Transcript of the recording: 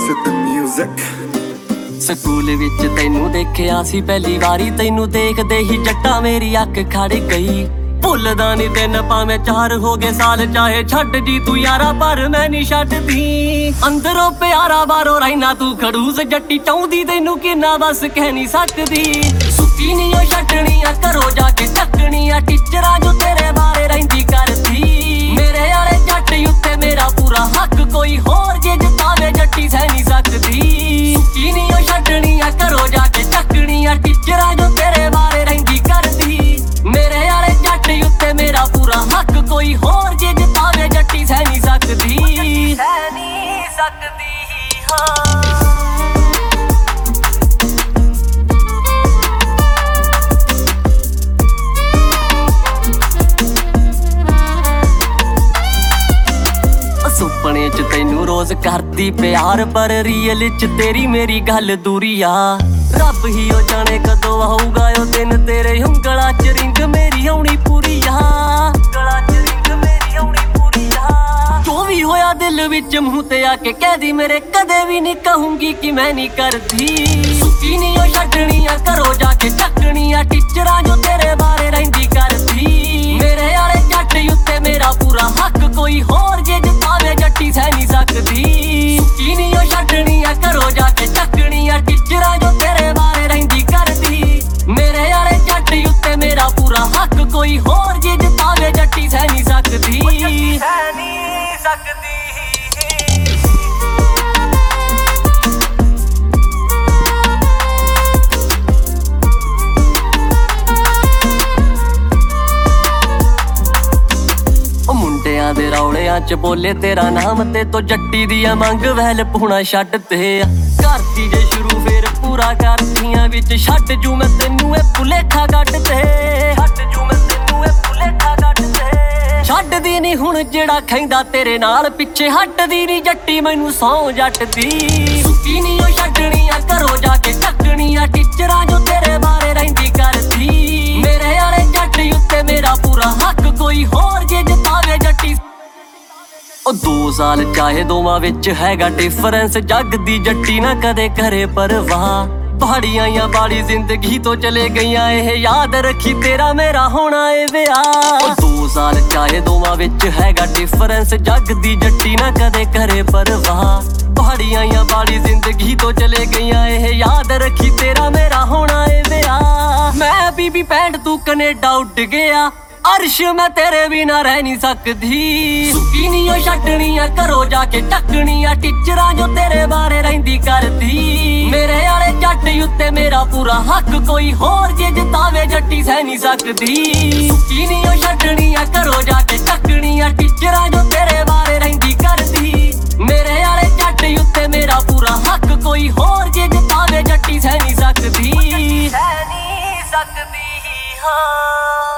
the music। School ਵਿੱਚ ਤੈਨੂੰ ਦੇਖਿਆ ਸੀ ਪਹਿਲੀ ਵਾਰੀ, ਤੈਨੂੰ ਦੇਖਦੇ ਹੀ ਜੱਟਾਂ ਮੇਰੀ ਅੱਖ ਖੜ ਗਈ। ਭੁੱਲਦਾ ਨੀ ਦਿਨ ਭਾਵੇਂ 4 ਹੋ ਗਏ ਸਾਲ, ਚਾਹੇ ਛੱਡ ਜੀ ਤੂੰ ਯਾਰਾ ਪਰ ਮੈਂ ਨੀ ਛੱਡਦੀ। ਅੰਦਰੋਂ ਪਿਆਰਾ ਬਾਹਰੋਂ ਰਹਿਣਾ ਤੂੰ ਖੜੂਸ ਜੱਟੀ, ਚਾਹੁੰਦੀ ਤੈਨੂੰ ਕਿੰਨਾ ਬਸ ਕਹਿ ਨੀ ਸਕਦੀ। ਸੁੱਕੀ ਨੀ ਉਹ ਛੱਡਣੀ ਆ ਘਰੋਂ ਜਾ ਕੇ ਚੱਕਣੀ ਆ, ਟੀਚਰਾਂ ਜੋ ਤੇਰੇ ਬਾਰੇ ਰਹਿੰਦੀ ਕਰਦੀ। ਮੇਰੇ ਵਾਲੇ ਜੱਟ ਉੱਤੇ ਮੇਰਾ ਪੂਰਾ ਹੱਕ, ਕੋਈ ਹੋਰ ਜੇ ਜਿਤਾਵੇ ਜੱਟੀ ਸਹਿ ਨੀ ਸਕਦੀ। ਸੁੱਕੀ ਨੀ ਉਹ ਛੱਡਣੀ ਆ ਘਰੋਂ ਜਾ ਕੇ ਚੱਕਣੀ ਆ, ਟੀਚਰਾਂ ਜੋ ਤੇਰੇ ਬਾਰੇ ਰਹਿੰਦੀ ਕਰਦੀ। ਮੇਰੇ ਵਾਲੇ ਜੱਟ ਉੱਤੇ ਮੇਰਾ ਪੂਰਾ ਹੱਕ, ਕੋਈ ਹੋਰ ਜੇ ਜਿਤਾਵੇ ਜੱਟੀ ਸਹਿ ਨੀ ਸਕਦੀ। ਸਹਿ ਨੀ ਸਕਦੀ ਹਾਂ। ਸੁਪਨੇ ਚ ਤੈਨੂੰ ਰੋਜ਼ ਕਰਦੀ ਪਿਆਰ, ਪਰ ਰੀਅਲ ਚ ਤੇਰੀ ਮੇਰੀ ਗੱਲ ਦੂਰੀ ਆ। ਰੱਬ ਹੀ ਉਹ ਜਾਣੇ ਕਦੋਂ ਆਊਗਾ ਉਹ ਦਿਨ, ਤੇਰੇ ਉਂਗਲਾਂ ਚ ਰਿੰਗ ਮੇਰੀ ਆਉਣੀ ਪੂਰੀ ਆ। ਉਂਗਲਾਂ ਚ ਰਿੰਗ ਮੇਰੀ ਆਉਣੀ ਪੂਰੀ ਆ। ਜੋ ਵੀ ਹੋਇਆ ਦਿਲ ਵਿੱਚ ਮੂੰਹ ਤੇ ਆ ਕੇ ਕਹਿਦੀ ਮੇਰੇ, ਕਦੇ ਵੀ ਨਹੀਂ ਕਹੂੰਗੀ ਕਿ ਮੈਂ ਨਹੀਂ ਕਰਦੀ। ਸੁੱਕੀ ਨੀ ਉਹ ਛੱਡਣੀ ਆ ਘਰੋਂ ਜਾ ਕੇ ਚੱਕਣੀ ਆ, ਟੀਚਰਾਂ ਜੋ ਤੇਰੇ ਬਾਰੇ ਰਹਿੰਦੀ ਕਰਦੀ। ਮੇਰੇ ਵਾਲੇ ਜੱਟ ਉੱਤੇ ਮੇਰਾ ਪੂਰਾ ਹੱਕ, ਕੋਈ ਹੋਰ ਜੇ ਜਿਤਾਵੇ ਜੱਟੀ ਸਹਿ ਨੀ ਸਕਦੀ। ਸੁੱਕੀ ਨੀ ਉਹ ਛੱਡਣੀ ਆ ਘਰੋਂ ਜਾ ਕੇ ਚੱਕਣੀ ਆ, ਟੀਚਰਾਂ ਜੋ ਤੇਰੇ ਬਾਰੇ ਰਹਿੰਦੀ ਕਰਦੀ। ਮੇਰੇ ਵਾਲੇ ਜੱਟ ਉੱਤੇ ਮੇਰਾ ਪੂਰਾ ਹੱਕ, ਕੋਈ ਹੋਰ ਜੇ ਜਿਤਾਵੇ ਜੱਟੀ ਸਹਿ ਨੀ ਸਕਦੀ। ਸਹਿ ਨੀ ਸਕਦੀ। ਮੁੰਡਿਆਂ ਦੇ ਰੌਲਿਆਂ ਚ ਬੋਲੇ ਤੇਰਾ ਨਾਮ, ਤੇ ਤੋ ਜੱਟੀ ਦੀਆਂ ਮੰਗ ਵਹਿਲ ਪੂਣਾ ਛੱਡ ਤੇ। ਕਰਤੀ ਜੇ ਸ਼ੁਰੂ ਫੇਰ ਪੂਰਾ ਕਰਤੀਆਂ ਵਿੱਚ, ਛੱਡ ਜੂ ਮੈਂ ਤੈਨੂੰ ਇਹ ਭੁਲੇਖਾ ਕੱਢ ਤੇ। ਛੱਡ ਜੂ ਮੈਂ ਤੈਨੂੰ ਇਹ ਭੁਲੇਖਾ ਕੱਢ ਤੇ। ਛੱਡਦੀ ਨੀ ਹੁਣ ਜਿਹੜਾ ਖੈਂਦਾ ਤੇਰੇ ਨਾਲ, ਪਿੱਛੇ ਹਟਦੀ ਨੀ ਜੱਟੀ ਮੈਨੂੰ ਸੌ ਜੱਟ ਦੀ। ਸੁੱਕੀ ਨੀ ਉਹ ਛੱਡਣੀ ਆ ਘਰੋਂ ਜਾ ਕੇ ਚੱਕਣੀ ਆ, ਟੀਚਰਾਂ ਜੋ ਤੇਰੇ ਬਾਰੇ ਰਹਿੰਦੀ ਕਰਦੀ। ਮੇਰੇ ਵਾਲੇ ਜੱਟ ਉੱਤੇ ਮੇਰਾ ਪੂਰਾ ਹੱਕ, ਕੋਈ ਹੋਰ ਜੇ ਜਿਤਾਵੇ ਜੱਟੀ। ਉਹ 2 ਸਾਲ ਚਾਹੇ ਦੋਵਾਂ ਵਿੱਚ ਹੈਗਾ ਡਿਫਰੈਂਸ, ਜੱਗ ਦੀ ਜੱਟੀ ਨਾ ਕਦੇ ਕਰੇ ਪਰਵਾਹ। ਪਹਾੜੀਆਂ ਜਾਂ ਬਾੜੀ ਜ਼ਿੰਦਗੀ ਤੋਂ ਚਲੇ ਗਈਆਂ, ਇਹ ਯਾਦ ਰੱਖੀ ਤੇਰਾ ਮੇਰਾ ਹੋਣਾ ਏ ਵਿਆਹ। ਉਹ 2 ਸਾਲ ਚਾਹੇ ਦੋਵਾਂ ਵਿੱਚ ਹੈਗਾ ਡਿਫਰੈਂਸ, ਜੱਗ ਦੀ ਜੱਟੀ ਨਾ ਕਦੇ ਕਰੇ ਪਰਵਾਹ। ਪਹਾੜੀਆਂ ਜਾਂ ਬਾੜੀ ਜ਼ਿੰਦਗੀ ਤੋਂ ਚਲੇ ਗਈਆਂ, ਇਹ ਯਾਦ ਰੱਖੀ ਤੇਰਾ ਮੇਰਾ ਹੋਣਾ ਏ ਵਿਆਹ। ਮੈਂ ਬੀਬੀ ਪੈਂਟ ਤੂੰ ਕਨੇਡਾ ਉੱਡ ਗਿਆ, ਅਰਸ਼ ਮੈਂ ਤੇਰੇ ਬਿਨਾਂ ਰਹਿ ਨਹੀਂ ਸਕਦੀ। ਸੁੱਕੀ ਨੀ ਉਹ ਛੱਡਣੀ ਆ ਘਰੋਂ ਜਾ ਕੇ ਚੱਕਣੀ ਆ, ਟੀਚਰਾਂ ਜੋ ਤੇਰੇ ਬਾਰੇ ਰਹਿੰਦੀ ਕਰਦੀ। ਮੇਰੇ ਵਾਲੇ ਜੱਟ ਉੱਤੇ ਮੇਰਾ ਪੂਰਾ ਹੱਕ, ਕੋਈ ਹੋਰ ਜੇ ਜਿਤਾਵੇ ਜੱਟੀ ਸਹਿ ਨਹੀਂ ਸਕਦੀ। ਸੁੱਕੀ ਨੀ ਉਹ ਛੱਡਣੀ ਆ ਘਰੋਂ ਜਾ ਕੇ ਚੱਕਣੀ ਆ, ਟੀਚਰਾਂ ਜੋ ਤੇਰੇ ਬਾਰੇ ਰਹਿੰਦੀ ਕਰਦੀ। ਮੇਰੇ ਵਾਲੇ ਜੱਟ ਉੱਤੇ ਮੇਰਾ ਪੂਰਾ ਹੱਕ, ਕੋਈ ਹੋਰ ਜੇ ਜਿਤਾਵੇ ਜੱਟੀ ਸਹਿ ਨਹੀਂ ਸਕਦੀ। ਸਹਿ ਨਹੀਂ ਸਕਦੀ ਹਾਂ।